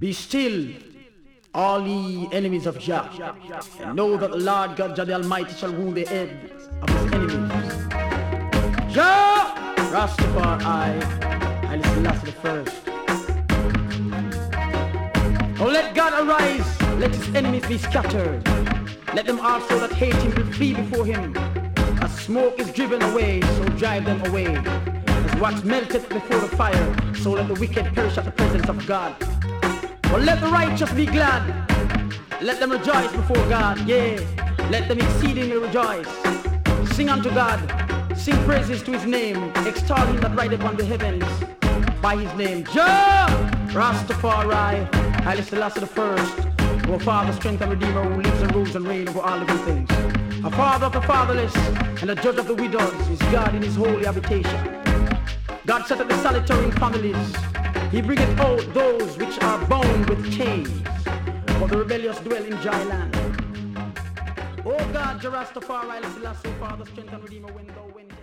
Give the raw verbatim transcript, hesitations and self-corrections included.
Be still, all ye enemies of Jah, and know that the Lord God Jah the Almighty shall rule the heads of his enemies. Jah, Rastafari, Haile Selassie the first. Oh, let God arise, let his enemies be scattered. Let them also that hate him will flee before him. As smoke is driven away, so drive them away. As wax melteth before the fire, so let the wicked perish at the presence of God. But let the righteous be glad. Let them rejoice before God, yea, let them exceedingly rejoice. Sing unto God, sing praises to his name, extol him that rideth on the heavens by his name. Jah, Rastafari, Haile Selassie the first, our Father, strength and Redeemer, who lives and rules and reigns over all living things. A Father of the fatherless and a judge of the widows is God in his holy habitation. God set up the solitary in families. He bringeth out those which are bound with chains, but the rebellious dwell in dry land. O God, Jah Rastafari, Haile Selassie, Father, strength and Redeemer, when thou went